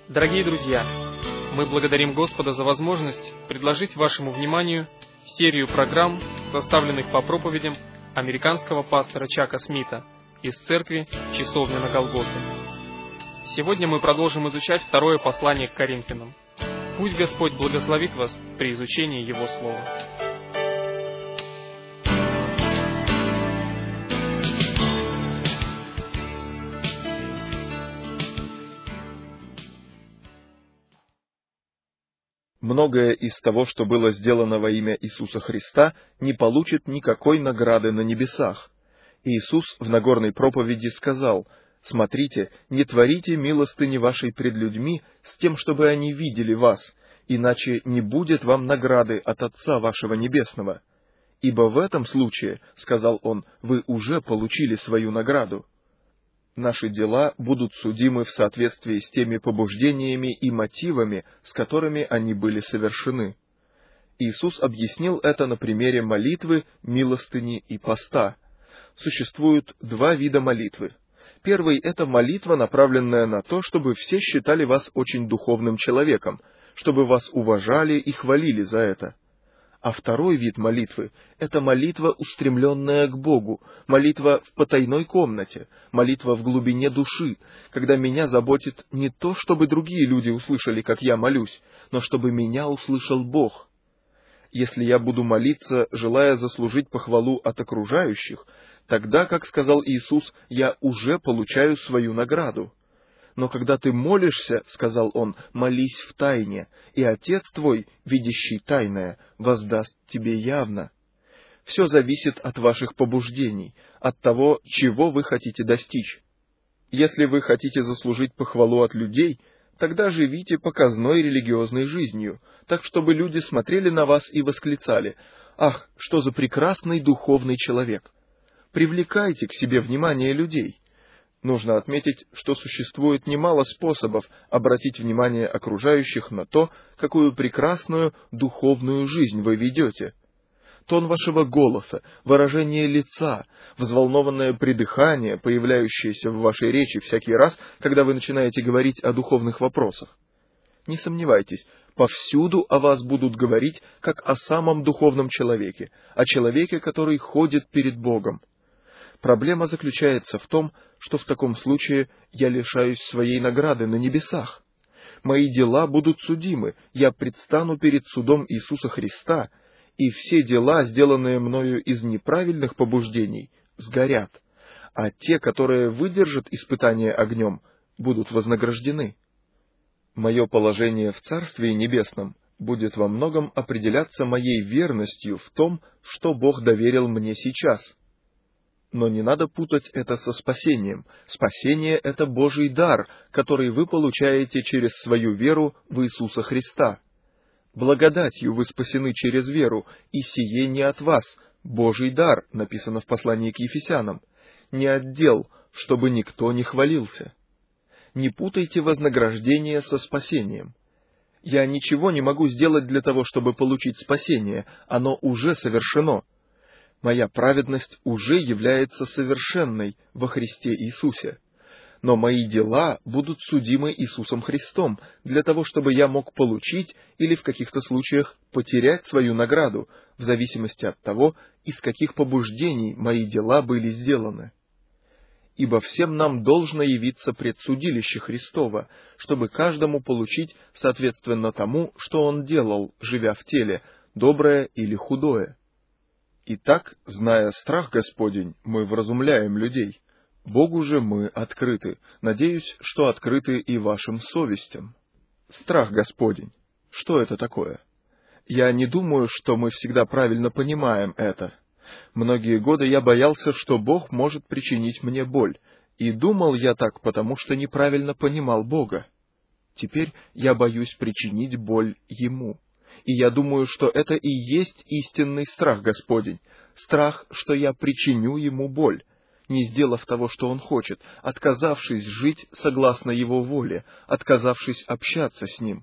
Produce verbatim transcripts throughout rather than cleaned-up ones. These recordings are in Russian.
Дорогие друзья, мы благодарим Господа за возможность предложить вашему вниманию серию программ, составленных по проповедям американского пастора Чака Смита из церкви «Часовня на Голгофе». Сегодня мы продолжим изучать второе послание к Коринфянам. Пусть Господь благословит вас при изучении Его Слова. Многое из того, что было сделано во имя Иисуса Христа, не получит никакой награды на небесах. Иисус в Нагорной проповеди сказал: «Смотрите, не творите милостыни вашей пред людьми с тем, чтобы они видели вас, иначе не будет вам награды от Отца вашего Небесного. Ибо в этом случае, — сказал Он, — вы уже получили свою награду». Наши дела будут судимы в соответствии с теми побуждениями и мотивами, с которыми они были совершены. Иисус объяснил это на примере молитвы, милостыни и поста. Существуют два вида молитвы. Первый — это молитва, направленная на то, чтобы все считали вас очень духовным человеком, чтобы вас уважали и хвалили за это. А второй вид молитвы — это молитва, устремленная к Богу, молитва в потайной комнате, молитва в глубине души, когда меня заботит не то, чтобы другие люди услышали, как я молюсь, но чтобы меня услышал Бог. Если я буду молиться, желая заслужить похвалу от окружающих, тогда, как сказал Иисус, я уже получаю свою награду. Но когда ты молишься, — сказал Он, — молись в тайне, и Отец твой, видящий тайное, воздаст тебе явно. Все зависит от ваших побуждений, от того, чего вы хотите достичь. Если вы хотите заслужить похвалу от людей, тогда живите показной религиозной жизнью, так чтобы люди смотрели на вас и восклицали: «Ах, что за прекрасный духовный человек!» Привлекайте к себе внимание людей. Нужно отметить, что существует немало способов обратить внимание окружающих на то, какую прекрасную духовную жизнь вы ведете. Тон вашего голоса, выражение лица, взволнованное придыхание, появляющееся в вашей речи всякий раз, когда вы начинаете говорить о духовных вопросах. Не сомневайтесь, повсюду о вас будут говорить как о самом духовном человеке, о человеке, который ходит перед Богом. Проблема заключается в том, что в таком случае я лишаюсь своей награды на небесах. Мои дела будут судимы, я предстану перед судом Иисуса Христа, и все дела, сделанные мною из неправильных побуждений, сгорят, а те, которые выдержат испытание огнем, будут вознаграждены. Мое положение в Царстве Небесном будет во многом определяться моей верностью в том, что Бог доверил мне сейчас. Но не надо путать это со спасением. Спасение — это Божий дар, который вы получаете через свою веру в Иисуса Христа. Благодатью вы спасены через веру, и сие не от вас, Божий дар, написано в послании к Ефесянам, не от дел, чтобы никто не хвалился. Не путайте вознаграждение со спасением. Я ничего не могу сделать для того, чтобы получить спасение, оно уже совершено. Моя праведность уже является совершенной во Христе Иисусе. Но мои дела будут судимы Иисусом Христом, для того, чтобы я мог получить или в каких-то случаях потерять свою награду, в зависимости от того, из каких побуждений мои дела были сделаны. Ибо всем нам должно явиться пред судилище Христово, чтобы каждому получить соответственно тому, что он делал, живя в теле, доброе или худое. Итак, зная страх Господень, мы вразумляем людей. Богу же мы открыты. Надеюсь, что открыты и вашим совестям. Страх Господень. Что это такое? Я не думаю, что мы всегда правильно понимаем это. Многие годы я боялся, что Бог может причинить мне боль, и думал я так, потому что неправильно понимал Бога. Теперь я боюсь причинить боль Ему. И я думаю, что это и есть истинный страх Господень, страх, что я причиню Ему боль, не сделав того, что Он хочет, отказавшись жить согласно Его воле, отказавшись общаться с Ним.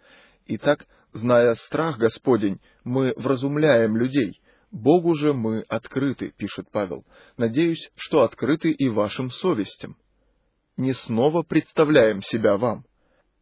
Итак, зная страх Господень, мы вразумляем людей. Богу же мы открыты, пишет Павел. Надеюсь, что открыты и вашим совестям. Не снова представляем себя вам.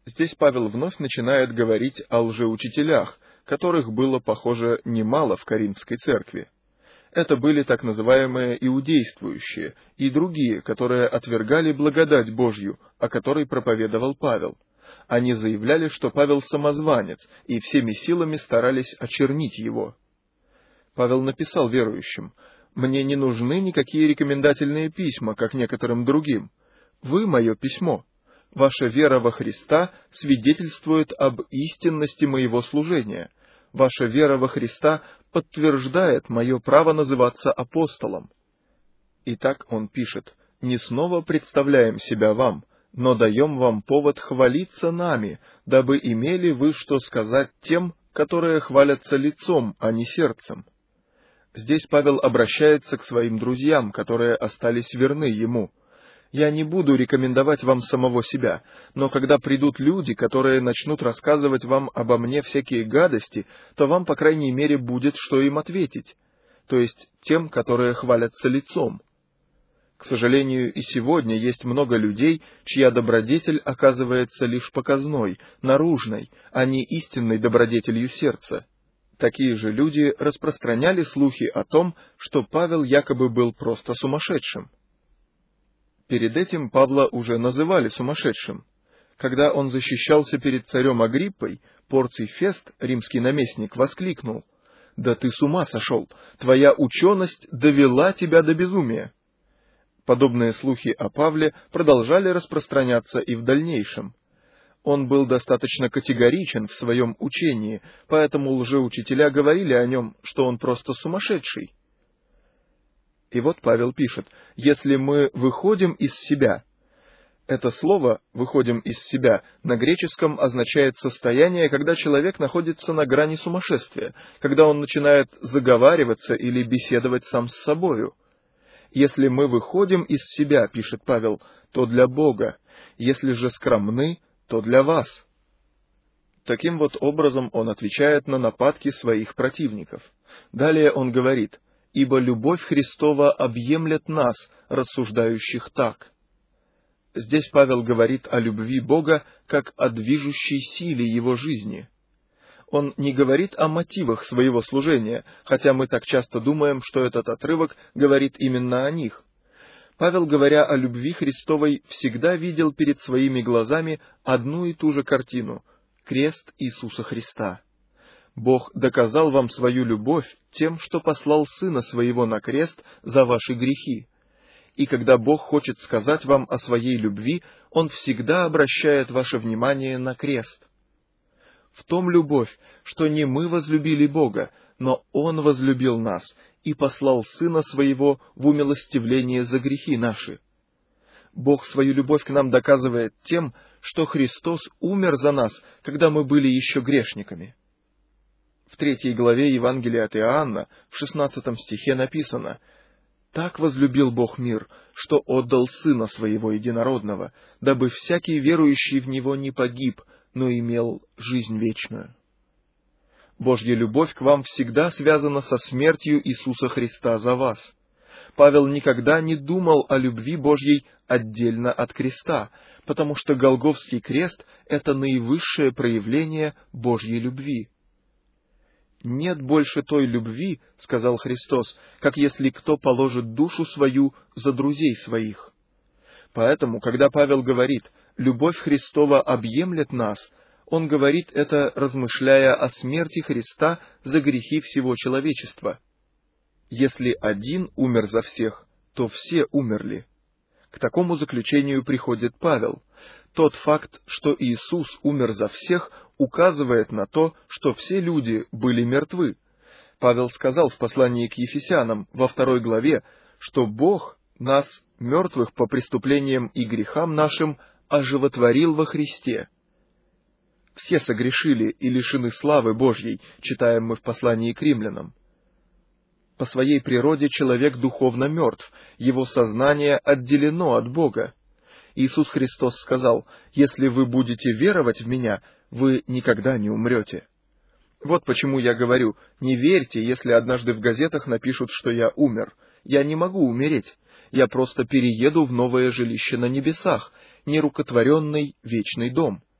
Здесь Павел вновь начинает говорить о лжеучителях, которых было, похоже, немало в Коринфской церкви. Это были так называемые иудействующие и другие, которые отвергали благодать Божью, о которой проповедовал Павел. Они заявляли, что Павел самозванец, и всеми силами старались очернить его. Павел написал верующим: «Мне не нужны никакие рекомендательные письма, как некоторым другим. Вы — мое письмо. Ваша вера во Христа свидетельствует об истинности моего служения. Ваша вера во Христа подтверждает мое право называться апостолом». Итак, он пишет: «Не снова представляем себя вам, но даем вам повод хвалиться нами, дабы имели вы что сказать тем, которые хвалятся лицом, а не сердцем». Здесь Павел обращается к своим друзьям, которые остались верны ему. «Я не буду рекомендовать вам самого себя, но когда придут люди, которые начнут рассказывать вам обо мне всякие гадости, то вам, по крайней мере, будет что им ответить, то есть тем, которые хвалятся лицом». К сожалению, и сегодня есть много людей, чья добродетель оказывается лишь показной, наружной, а не истинной добродетелью сердца. Такие же люди распространяли слухи о том, что Павел якобы был просто сумасшедшим. Перед этим Павла уже называли сумасшедшим. Когда он защищался перед царем Агриппой, Порций Фест, римский наместник, воскликнул: «Да ты с ума сошел! Твоя ученость довела тебя до безумия!» Подобные слухи о Павле продолжали распространяться и в дальнейшем. Он был достаточно категоричен в своем учении, поэтому лжеучителя говорили о нем, что он просто сумасшедший. И вот Павел пишет: «Если мы выходим из себя». Это слово «выходим из себя» на греческом означает состояние, когда человек находится на грани сумасшествия, когда он начинает заговариваться или беседовать сам с собою. «Если мы выходим из себя, — пишет Павел, — то для Бога, если же скромны, то для вас». Таким вот образом он отвечает на нападки своих противников. Далее он говорит: «Ибо любовь Христова объемлет нас, рассуждающих так». Здесь Павел говорит о любви Бога как о движущей силе его жизни. Он не говорит о мотивах своего служения, хотя мы так часто думаем, что этот отрывок говорит именно о них. Павел, говоря о любви Христовой, всегда видел перед своими глазами одну и ту же картину — крест Иисуса Христа. Бог доказал вам свою любовь тем, что послал Сына Своего на крест за ваши грехи. И когда Бог хочет сказать вам о своей любви, Он всегда обращает ваше внимание на крест. В том любовь, что не мы возлюбили Бога, но Он возлюбил нас и послал Сына Своего в умилостивление за грехи наши. Бог свою любовь к нам доказывает тем, что Христос умер за нас, когда мы были еще грешниками. В третьей главе Евангелия от Иоанна, в шестнадцатом стихе написано: «Так возлюбил Бог мир, что отдал Сына Своего Единородного, дабы всякий верующий в Него не погиб, но имел жизнь вечную». Божья любовь к вам всегда связана со смертью Иисуса Христа за вас. Павел никогда не думал о любви Божьей отдельно от креста, потому что Голгофский крест — это наивысшее проявление Божьей любви. «Нет больше той любви, — сказал Христос, — как если кто положит душу свою за друзей своих». Поэтому, когда Павел говорит «любовь Христова объемлет нас», он говорит это, размышляя о смерти Христа за грехи всего человечества. Если один умер за всех, то все умерли. К такому заключению приходит Павел. Тот факт, что Иисус умер за всех, указывает на то, что все люди были мертвы. Павел сказал в послании к Ефесянам во второй главе, что Бог нас, мертвых по преступлениям и грехам нашим, оживотворил во Христе. Все согрешили и лишены славы Божьей, читаем мы в послании к римлянам. По своей природе человек духовно мертв, его сознание отделено от Бога. Иисус Христос сказал: «Если вы будете веровать в Меня, вы никогда не умрете». Вот почему я говорю: не верьте, если однажды в газетах напишут, что я умер. Я не могу умереть. Я просто перееду в новое жилище на небесах, нерукотворенный вечный дом.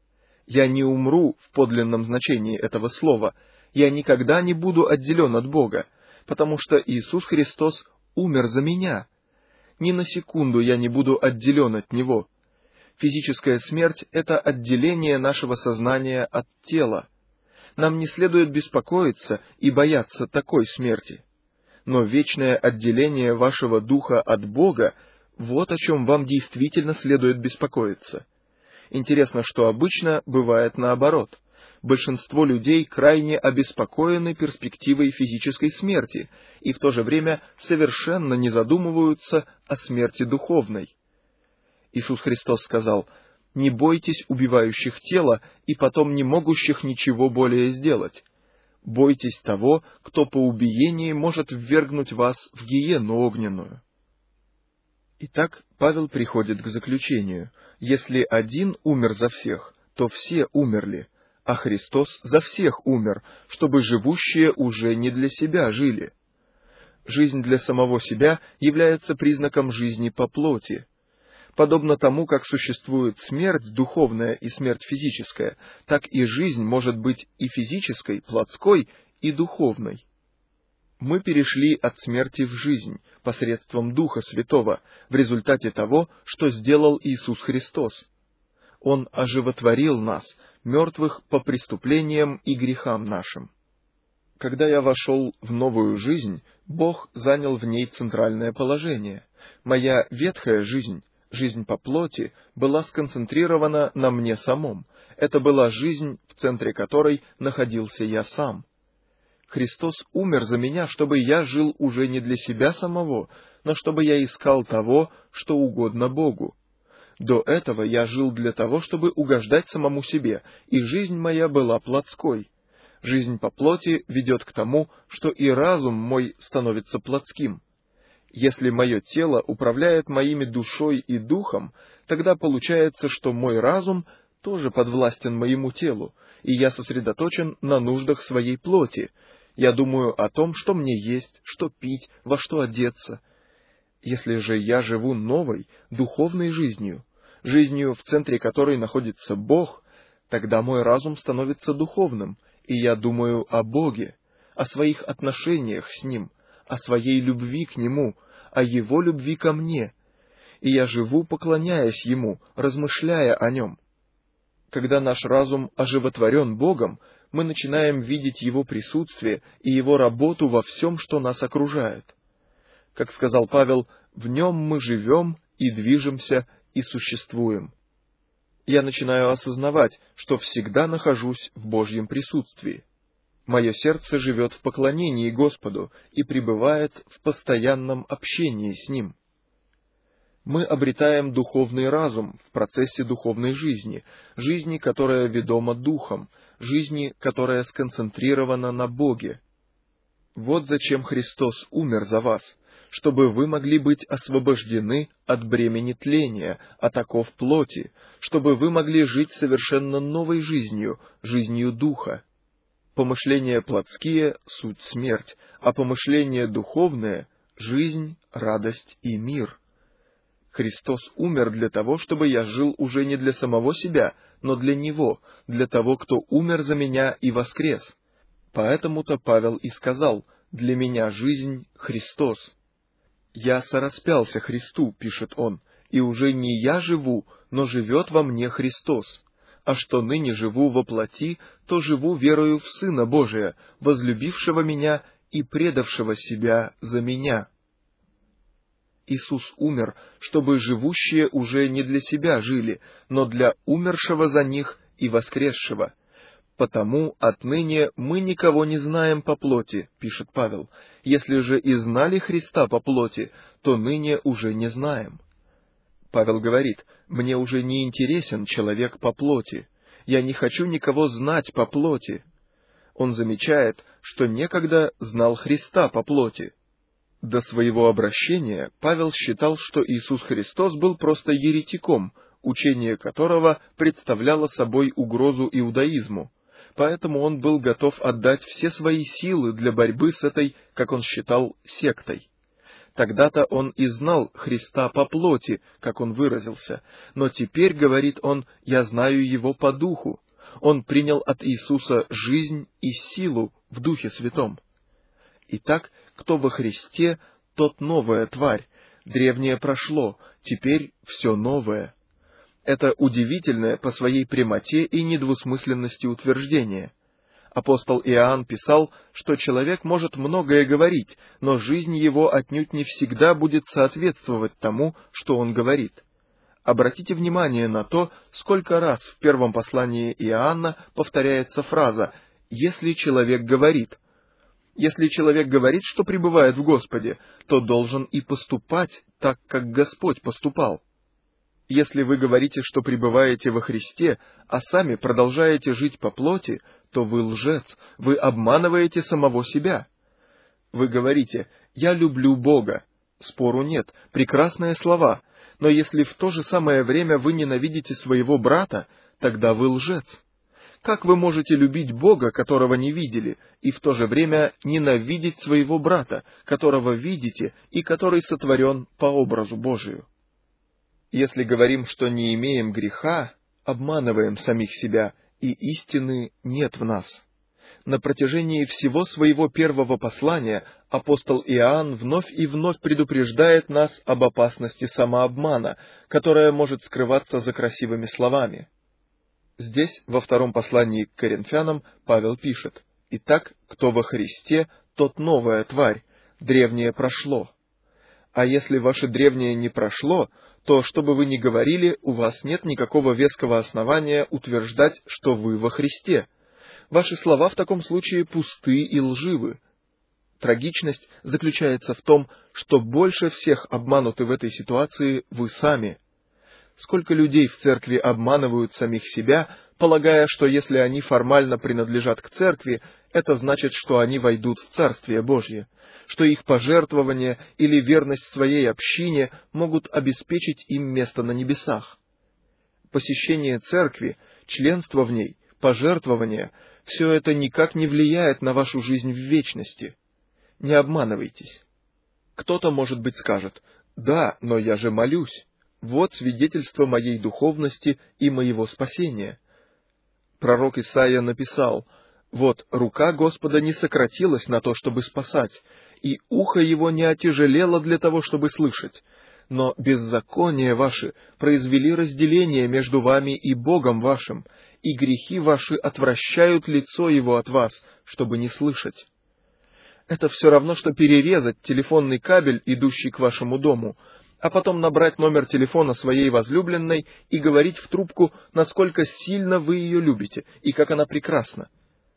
Я не умру в подлинном значении этого слова. Я никогда не буду отделен от Бога, потому что Иисус Христос умер за меня. Ни на секунду я не буду отделен от Него. Физическая смерть — это отделение нашего сознания от тела. Нам не следует беспокоиться и бояться такой смерти. Но вечное отделение вашего духа от Бога — вот о чем вам действительно следует беспокоиться. Интересно, что обычно бывает наоборот. Большинство людей крайне обеспокоены перспективой физической смерти и в то же время совершенно не задумываются о смерти духовной. Иисус Христос сказал: «Не бойтесь убивающих тело и потом не могущих ничего более сделать. Бойтесь того, кто по убиении может ввергнуть вас в гиену огненную». Итак, Павел приходит к заключению: если один умер за всех, то все умерли, а Христос за всех умер, чтобы живущие уже не для себя жили. Жизнь для самого себя является признаком жизни по плоти. Подобно тому, как существует смерть духовная и смерть физическая, так и жизнь может быть и физической, плотской, и духовной. Мы перешли от смерти в жизнь посредством Духа Святого в результате того, что сделал Иисус Христос. Он оживотворил нас, мертвых по преступлениям и грехам нашим. Когда я вошел в новую жизнь, Бог занял в ней центральное положение. Моя ветхая жизнь, жизнь по плоти, была сконцентрирована на мне самом. Это была жизнь, в центре которой находился я сам. Христос умер за меня, чтобы я жил уже не для себя самого, но чтобы я искал того, что угодно Богу. До этого я жил для того, чтобы угождать самому себе, и жизнь моя была плотской. Жизнь по плоти ведет к тому, что и разум мой становится плотским. Если мое тело управляет моими душой и духом, тогда получается, что мой разум тоже подвластен моему телу, и я сосредоточен на нуждах своей плоти. Я думаю о том, что мне есть, что пить, во что одеться. Если же я живу новой, духовной жизнью, жизнью, в центре которой находится Бог, тогда мой разум становится духовным, и я думаю о Боге, о своих отношениях с Ним, о своей любви к Нему, о Его любви ко мне, и я живу, поклоняясь Ему, размышляя о Нем. Когда наш разум оживотворен Богом, мы начинаем видеть Его присутствие и Его работу во всем, что нас окружает. Как сказал Павел, в Нем мы живем и движемся и существуем. Я начинаю осознавать, что всегда нахожусь в Божьем присутствии. Мое сердце живет в поклонении Господу и пребывает в постоянном общении с Ним. Мы обретаем духовный разум в процессе духовной жизни, жизни, которая ведома Духом, жизни, которая сконцентрирована на Боге. Вот зачем Христос умер за вас, чтобы вы могли быть освобождены от бремени тления, от оков плоти, чтобы вы могли жить совершенно новой жизнью, жизнью Духа. Помышления плотские — суть смерть, а помышления духовные — жизнь, радость и мир. Христос умер для того, чтобы я жил уже не для самого себя, но для Него, для того, кто умер за меня и воскрес. Поэтому-то Павел и сказал: «Для меня жизнь — Христос». «Я сораспялся Христу», — пишет он, — «и уже не я живу, но живет во мне Христос. А что ныне живу во плоти, то живу верою в Сына Божия, возлюбившего меня и предавшего себя за меня». Иисус умер, чтобы живущие уже не для себя жили, но для умершего за них и воскресшего. «Потому отныне мы никого не знаем по плоти», — пишет Павел. «Если же и знали Христа по плоти, то ныне уже не знаем». Павел говорит: «Мне уже не интересен человек по плоти. Я не хочу никого знать по плоти». Он замечает, что некогда знал Христа по плоти. До своего обращения Павел считал, что Иисус Христос был просто еретиком, учение которого представляло собой угрозу иудаизму. Поэтому он был готов отдать все свои силы для борьбы с этой, как он считал, сектой. Тогда-то он и знал Христа по плоти, как он выразился, но теперь, говорит он, я знаю Его по духу. Он принял от Иисуса жизнь и силу в Духе Святом. Итак, кто во Христе, тот новая тварь. Древнее прошло, теперь все новое. Это удивительное по своей прямоте и недвусмысленности утверждение. Апостол Иоанн писал, что человек может многое говорить, но жизнь его отнюдь не всегда будет соответствовать тому, что он говорит. Обратите внимание на то, сколько раз в первом послании Иоанна повторяется фраза «если человек говорит». Если человек говорит, что пребывает в Господе, то должен и поступать так, как Господь поступал. Если вы говорите, что пребываете во Христе, а сами продолжаете жить по плоти, то вы лжец, вы обманываете самого себя. Вы говорите «я люблю Бога». Спору нет, прекрасные слова, но если в то же самое время вы ненавидите своего брата, тогда вы лжец. Как вы можете любить Бога, которого не видели, и в то же время ненавидеть своего брата, которого видите и который сотворен по образу Божию? Если говорим, что не имеем греха, обманываем самих себя, и истины нет в нас. На протяжении всего своего первого послания апостол Иоанн вновь и вновь предупреждает нас об опасности самообмана, которая может скрываться за красивыми словами. Здесь, во втором послании к Коринфянам, Павел пишет: «Итак, кто во Христе, тот новая тварь, древнее прошло». А если ваше древнее не прошло, то, что бы вы ни говорили, у вас нет никакого веского основания утверждать, что вы во Христе. Ваши слова в таком случае пусты и лживы. Трагичность заключается в том, что больше всех обмануты в этой ситуации вы сами. Сколько людей в церкви обманывают самих себя, полагая, что если они формально принадлежат к церкви, это значит, что они войдут в Царствие Божье, что их пожертвования или верность своей общине могут обеспечить им место на небесах. Посещение церкви, членство в ней, пожертвования — все это никак не влияет на вашу жизнь в вечности. Не обманывайтесь. Кто-то, может быть, скажет: «Да, но я же молюсь. Вот свидетельство моей духовности и моего спасения». Пророк Исаия написал: «Вот рука Господа не сократилась на то, чтобы спасать, и ухо его не отяжелело для того, чтобы слышать. Но беззакония ваши произвели разделение между вами и Богом вашим, и грехи ваши отвращают лицо его от вас, чтобы не слышать». Это все равно, что перерезать телефонный кабель, идущий к вашему дому, а потом набрать номер телефона своей возлюбленной и говорить в трубку, насколько сильно вы ее любите и как она прекрасна.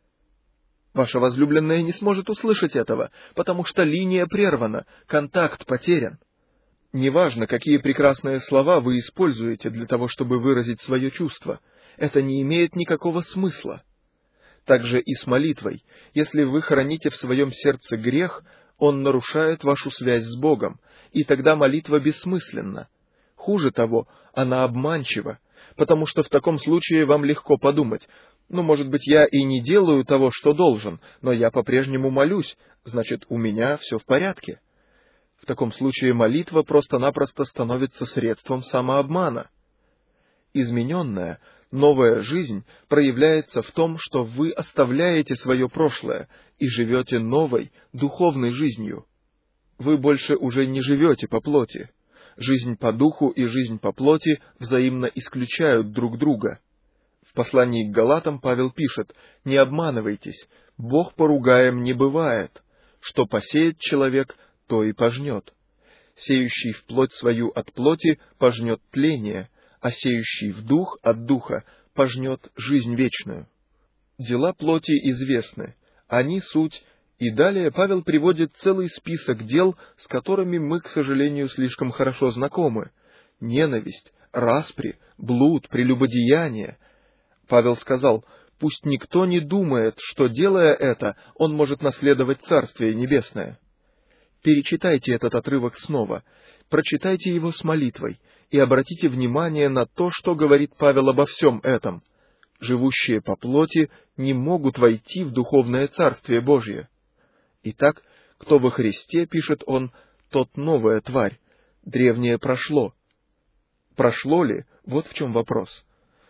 Ваша возлюбленная не сможет услышать этого, потому что линия прервана, контакт потерян. Неважно, какие прекрасные слова вы используете для того, чтобы выразить свое чувство, это не имеет никакого смысла. Так же и с молитвой. Если вы храните в своем сердце грех, он нарушает вашу связь с Богом, и тогда молитва бессмысленна. Хуже того, она обманчива, потому что в таком случае вам легко подумать: ну, может быть, я и не делаю того, что должен, но я по-прежнему молюсь, значит, у меня все в порядке. В таком случае молитва просто-напросто становится средством самообмана. Измененная, новая жизнь проявляется в том, что вы оставляете свое прошлое и живете новой, духовной жизнью. Вы больше уже не живете по плоти. Жизнь по духу и жизнь по плоти взаимно исключают друг друга. В послании к Галатам Павел пишет: «Не обманывайтесь, Бог поругаем не бывает. Что посеет человек, то и пожнет. Сеющий в плоть свою от плоти пожнет тление, а сеющий в дух от духа пожнет жизнь вечную». Дела плоти известны, они суть, и далее Павел приводит целый список дел, с которыми мы, к сожалению, слишком хорошо знакомы: ненависть, распри, блуд, прелюбодеяние. Павел сказал: «Пусть никто не думает, что, делая это, он может наследовать Царствие Небесное». Перечитайте этот отрывок снова, прочитайте его с молитвой и обратите внимание на то, что говорит Павел обо всем этом. Живущие по плоти не могут войти в духовное Царствие Божье. Итак, кто во Христе, пишет он, тот новая тварь, древнее прошло. Прошло ли? Вот в чем вопрос.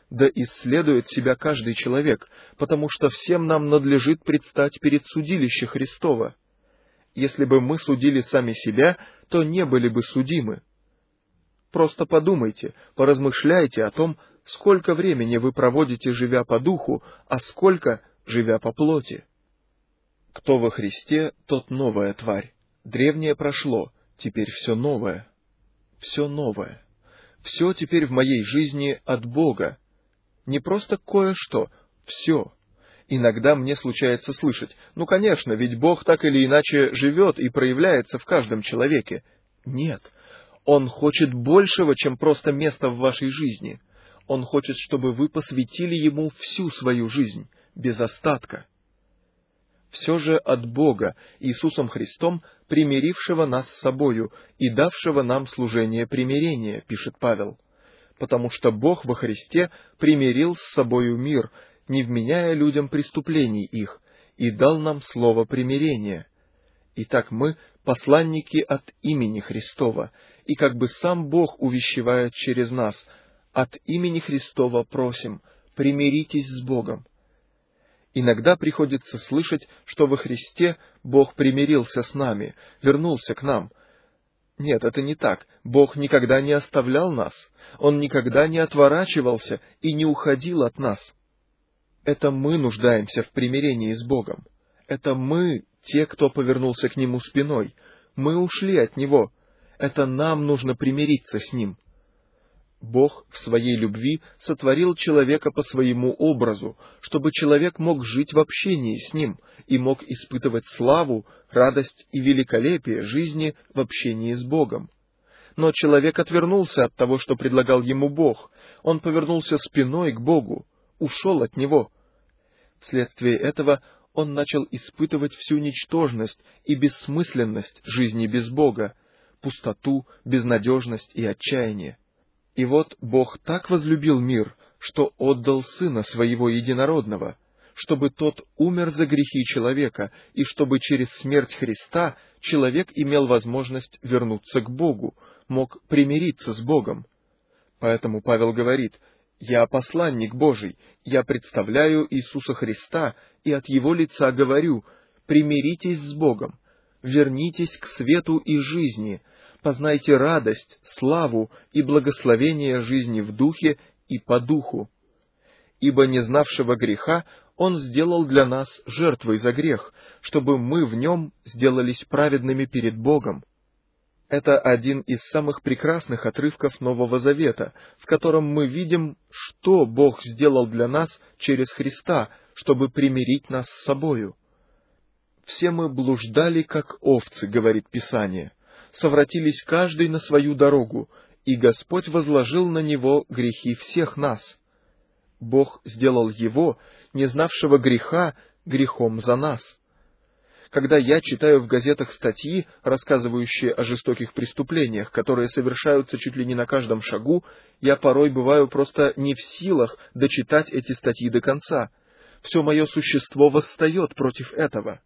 Да исследует себя каждый человек, потому что всем нам надлежит предстать перед судилище Христово. Если бы мы судили сами себя, то не были бы судимы. Просто подумайте, поразмышляйте о том, сколько времени вы проводите, живя по духу, а сколько, живя по плоти. Кто во Христе, тот новая тварь. Древнее прошло, теперь все новое. Все новое. Все теперь в моей жизни от Бога. Не просто кое-что, все. Иногда мне случается слышать: ну, конечно, ведь Бог так или иначе живет и проявляется в каждом человеке. Нет, Он хочет большего, чем просто место в вашей жизни. Он хочет, чтобы вы посвятили Ему всю свою жизнь, без остатка. Все же от Бога, Иисусом Христом, примирившего нас с собою и давшего нам служение примирения, пишет Павел. Потому что Бог во Христе примирил с собою мир, не вменяя людям преступлений их, и дал нам слово примирения. Итак, мы посланники от имени Христова, и как бы сам Бог увещевает через нас: от имени Христова просим, примиритесь с Богом. Иногда приходится слышать, что во Христе Бог примирился с нами, вернулся к нам. Нет, это не так. Бог никогда не оставлял нас. Он никогда не отворачивался и не уходил от нас. Это мы нуждаемся в примирении с Богом. Это мы, те, кто повернулся к Нему спиной. Мы ушли от Него. Это нам нужно примириться с Ним. Бог в своей любви сотворил человека по своему образу, чтобы человек мог жить в общении с Ним и мог испытывать славу, радость и великолепие жизни в общении с Богом. Но человек отвернулся от того, что предлагал ему Бог. Он повернулся спиной к Богу, ушел от Него. Вследствие этого он начал испытывать всю ничтожность и бессмысленность жизни без Бога, пустоту, безнадежность и отчаяние. И вот Бог так возлюбил мир, что отдал Сына Своего Единородного, чтобы Тот умер за грехи человека, и чтобы через смерть Христа человек имел возможность вернуться к Богу, мог примириться с Богом. Поэтому Павел говорит: «Я посланник Божий, я представляю Иисуса Христа, и от Его лица говорю: примиритесь с Богом, вернитесь к свету и жизни, познайте радость, славу и благословение жизни в духе и по духу. Ибо не знавшего греха Он сделал для нас жертвой за грех, чтобы мы в Нем сделались праведными перед Богом». Это один из самых прекрасных отрывков Нового Завета, в котором мы видим, что Бог сделал для нас через Христа, чтобы примирить нас с собою. «Все мы блуждали, как овцы, — говорит Писание, — совратились каждый на свою дорогу, и Господь возложил на него грехи всех нас. Бог сделал его, не знавшего греха, грехом за нас». Когда я читаю в газетах статьи, рассказывающие о жестоких преступлениях, которые совершаются чуть ли не на каждом шагу, я порой бываю просто не в силах дочитать эти статьи до конца. Все мое существо восстает против этого.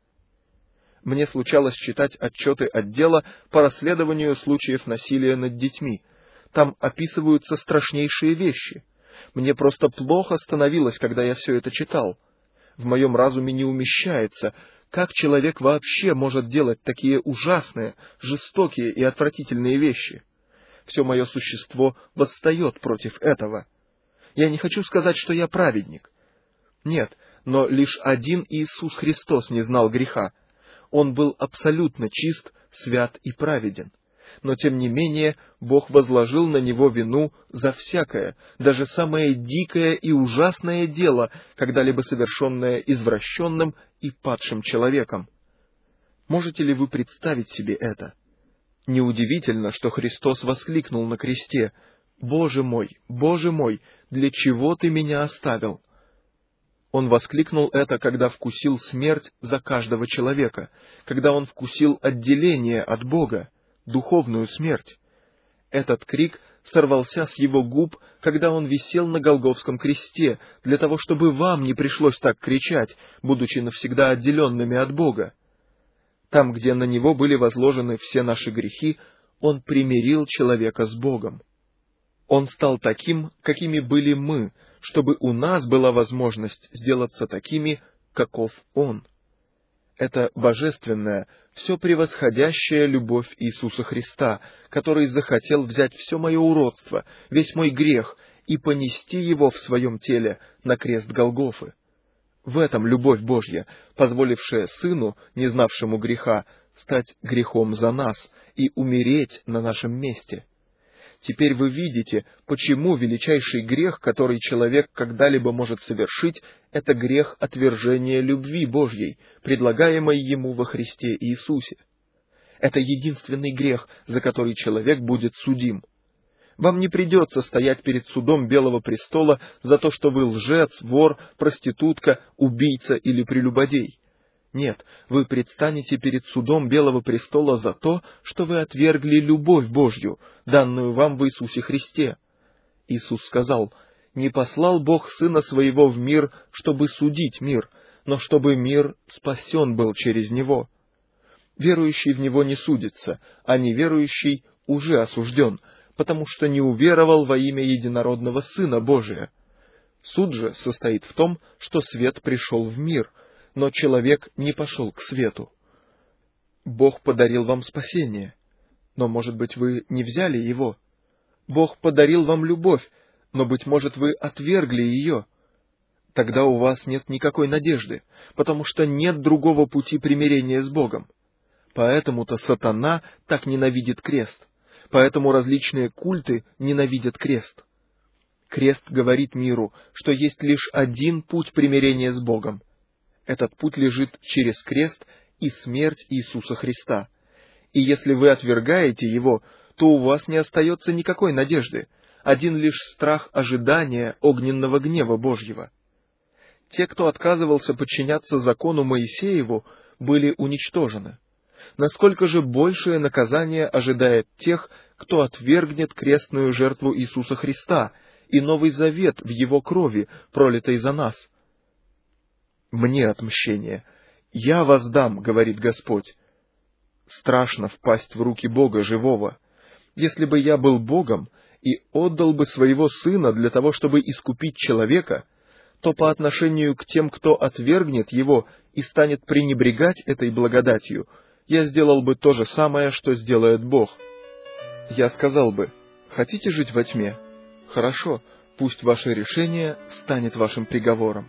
Мне случалось читать отчеты отдела по расследованию случаев насилия над детьми. Там описываются страшнейшие вещи. Мне просто плохо становилось, когда я все это читал. В моем разуме не умещается, как человек вообще может делать такие ужасные, жестокие и отвратительные вещи. Все мое существо восстает против этого. Я не хочу сказать, что я праведник. Нет, но лишь один Иисус Христос не знал греха. Он был абсолютно чист, свят и праведен. Но, тем не менее, Бог возложил на Него вину за всякое, даже самое дикое и ужасное дело, когда-либо совершенное извращенным и падшим человеком. Можете ли вы представить себе это? Неудивительно, что Христос воскликнул на кресте: «Боже мой, Боже мой, для чего Ты меня оставил?» Он воскликнул это, когда вкусил смерть за каждого человека, когда Он вкусил отделение от Бога, духовную смерть. Этот крик сорвался с Его губ, когда Он висел на Голгофском кресте, для того, чтобы вам не пришлось так кричать, будучи навсегда отделенными от Бога. Там, где на Него были возложены все наши грехи, Он примирил человека с Богом. Он стал таким, какими были мы, чтобы у нас была возможность сделаться такими, каков Он. Это божественная, все превосходящая любовь Иисуса Христа, который захотел взять все мое уродство, весь мой грех и понести его в своем теле на крест Голгофы. В этом любовь Божья, позволившая Сыну, не знавшему греха, стать грехом за нас и умереть на нашем месте. Теперь вы видите, почему величайший грех, который человек когда-либо может совершить, это грех отвержения любви Божьей, предлагаемой ему во Христе Иисусе. Это единственный грех, за который человек будет судим. Вам не придется стоять перед судом Белого престола за то, что вы лжец, вор, проститутка, убийца или прелюбодей. Нет, вы предстанете перед судом Белого престола за то, что вы отвергли любовь Божью, данную вам в Иисусе Христе. Иисус сказал: «Не послал Бог Сына Своего в мир, чтобы судить мир, но чтобы мир спасен был через Него». Верующий в Него не судится, а неверующий уже осужден, потому что не уверовал во имя единородного Сына Божия. Суд же состоит в том, что свет пришел в мир, но человек не пошел к свету. Бог подарил вам спасение, но, может быть, вы не взяли его. Бог подарил вам любовь, но, быть может, вы отвергли ее. Тогда у вас нет никакой надежды, потому что нет другого пути примирения с Богом. Поэтому-то сатана так ненавидит крест. Поэтому различные культы ненавидят крест. Крест говорит миру, что есть лишь один путь примирения с Богом. Этот путь лежит через крест и смерть Иисуса Христа. И если вы отвергаете его, то у вас не остается никакой надежды, один лишь страх ожидания огненного гнева Божьего. Те, кто отказывался подчиняться закону Моисееву, были уничтожены. Насколько же большее наказание ожидает тех, кто отвергнет крестную жертву Иисуса Христа и Новый Завет в Его крови, пролитой за нас? «Мне отмщение. Я воздам, — говорит Господь». Страшно впасть в руки Бога живого. Если бы я был Богом и отдал бы своего Сына для того, чтобы искупить человека, то по отношению к тем, кто отвергнет Его и станет пренебрегать этой благодатью, я сделал бы то же самое, что сделает Бог. Я сказал бы: хотите жить во тьме? Хорошо, пусть ваше решение станет вашим приговором.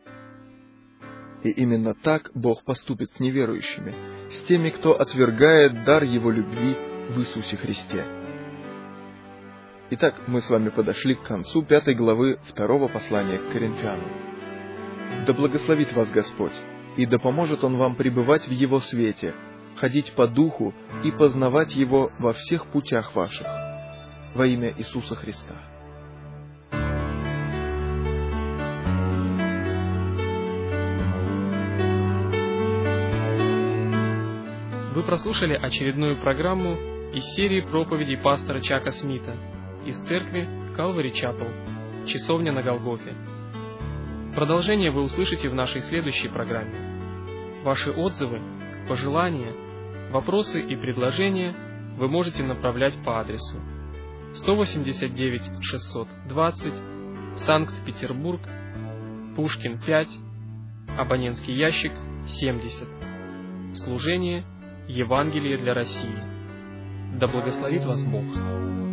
И именно так Бог поступит с неверующими, с теми, кто отвергает дар Его любви в Иисусе Христе. Итак, мы с вами подошли к концу пятой главы второго послания к Коринфянам. Да благословит вас Господь, и да поможет Он вам пребывать в Его свете, ходить по духу и познавать Его во всех путях ваших. Во имя Иисуса Христа. Вы прослушали очередную программу из серии проповедей пастора Чака Смита из церкви Calvary Chapel, часовня на Голгофе. Продолжение вы услышите в нашей следующей программе. Ваши отзывы, пожелания, вопросы и предложения вы можете направлять по адресу сто восемьдесят девять шестьсот двадцать, Санкт-Петербург, Пушкин пять, абонентский ящик семьдесят. Служение Евангелие для России. Да благословит вас Бог.